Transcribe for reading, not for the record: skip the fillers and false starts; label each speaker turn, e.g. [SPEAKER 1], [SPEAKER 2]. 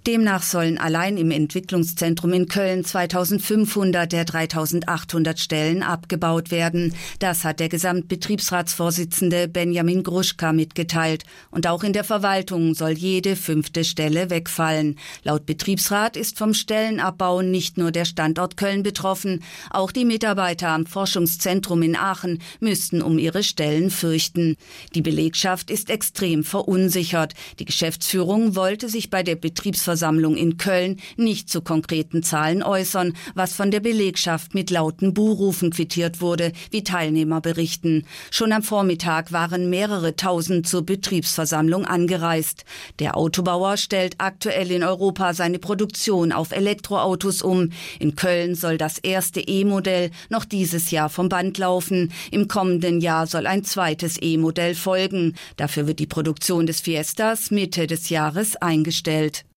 [SPEAKER 1] Demnach sollen allein im Entwicklungszentrum in Köln 2500 der 3800 Stellen abgebaut werden. Das hat der Gesamtbetriebsratsvorsitzende Benjamin Gruschka mitgeteilt. Und auch in der Verwaltung soll jede 5. Stelle wegfallen. Laut Betriebsrat ist vom Stellenabbau nicht nur der Standort Köln betroffen. Auch die Mitarbeiter am Forschungszentrum in Aachen müssten um ihre Stellen fürchten. Die Belegschaft ist extrem verunsichert. Die Geschäftsführung wollte sich bei der Betriebsversammlung in Köln nicht zu konkreten Zahlen äußern, was von der Belegschaft mit lauten Buhrufen quittiert wurde, wie Teilnehmer berichten. Schon am Vormittag waren mehrere Tausend zur Betriebsversammlung angereist. Der Autobauer stellt aktuell in Europa seine Produktion auf Elektroautos um. In Köln soll das erste E-Modell noch dieses Jahr vom Band laufen. Im kommenden Jahr soll ein zweites E-Modell folgen. Dafür wird die Produktion des Fiestas Mitte des Jahres eingestellt.